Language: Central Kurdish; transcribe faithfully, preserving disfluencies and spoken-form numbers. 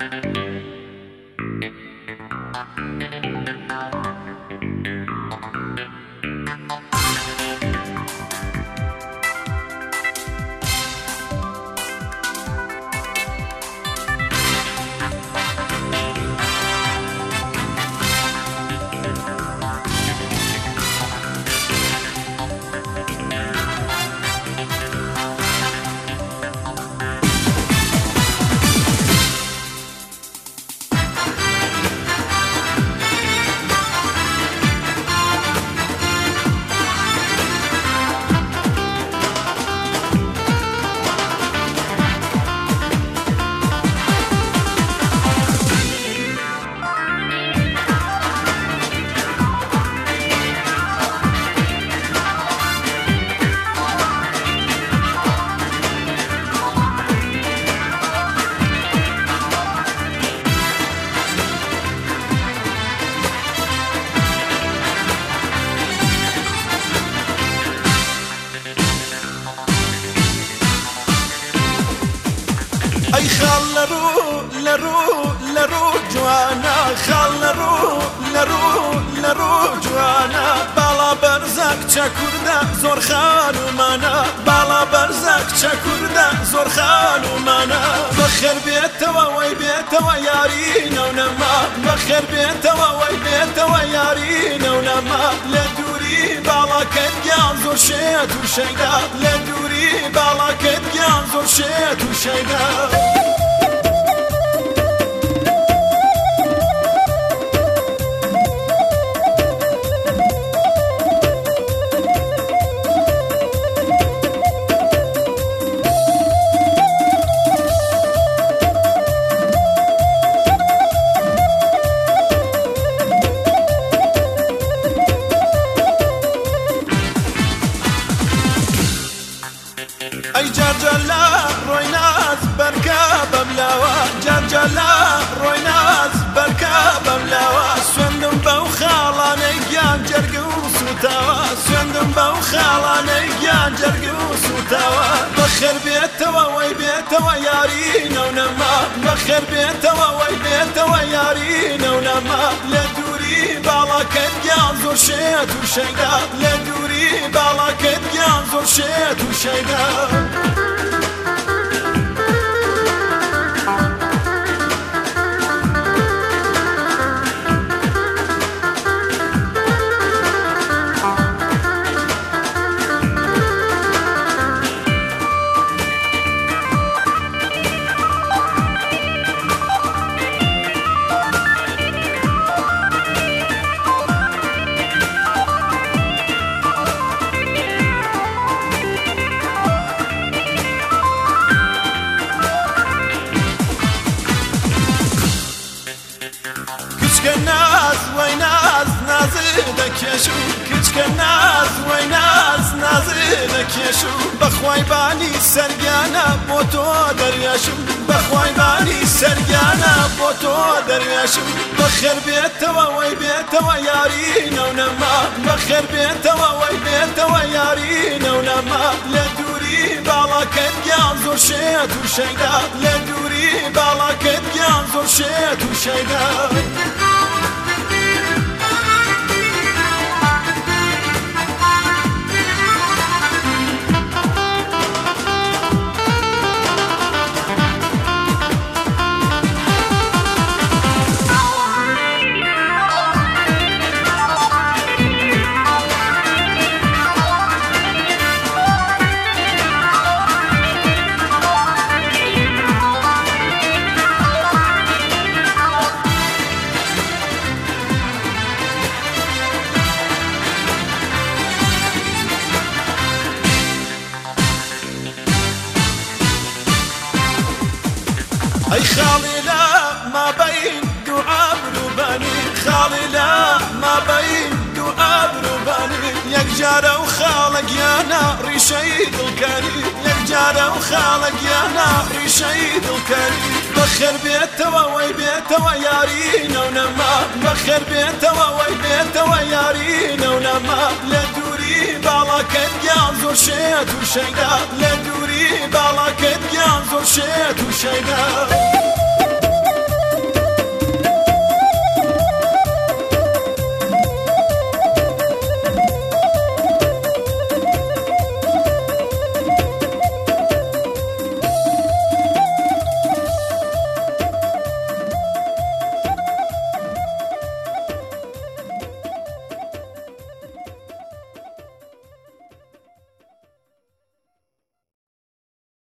ئەی خاڵ لە ڕوو لە ڕوو لە ڕوو جوانە خاڵ لە ڕوو لە ڕوو لە ڕوو جوانە باڵا بەرزە کچە کوردە زۆر خانومانە باڵا بەرزە کچە کوردە زۆر خانومانە بەخێر بێتەوە وەی بێتەوە یاری نەونەما بەخێر بێتەوە وەی بێتەوە یاری نەونەما لە دووری باڵاکەت گیان زۆر شێت و شەیدا لە دووری باڵاکەت گیان زۆر شێت و شەیدا ئەی جارجەلا ڕۆی ناز بەرکە بەملاوە جارجەلا ڕۆی ناز بەرکە بەملاوە سوێندم بەو خاڵانەی گیان جەرگ و سوتاوە سوێندم بەو خاڵانەی گیان جەرگ و سوتاوە بەخێر بێتەوە وەی بێتەوە یاری نەونەما بەخێر بێتەوە وەی بێتەوە یاری نەونەما لە دووری باڵاکەت گیان زۆر شێت و شەیدا لە دووری باڵاکەت گیان زۆر شێت و شەیدا کچکە ناز وەی ناز نازی دەکێش و کچکە ناز وەی ناز نازی دەکێش و بەخوای بانی سەرگیانە بۆ تۆ دەریێشم بەخوای بانی سەرگیانە بۆ تۆ دەریێشم بەخێر بێتەوە وەی بێتەوە یاری نەونەما بەخێر بێتەوە وەی بێتەوە یاری نەونەما لە دووری باڵاکەت گیان زۆر شێت و شەیدا لە دووری باڵاکەت گیان زۆر شێت و شەیدا ئەی خاڵی لە مابەین دوو ئابروبانی خاڵی لە مابەین دوو ئابروبانی یەکجارە و خاڵە گیانە ڕیشەی دڵکاری یەکجارە و خاڵە گیانە ڕیشەی دڵکاری بەخێر بێتەوە وەی بێتەوە یاری نەونەما بەخێر بێتەوە وەی بێتەوە یاری نەونەما لە دووری باڵاکەت گیان زۆر شێت و شەیدا لە دووری باڵاکەت گیان زۆر شێت و شەیدا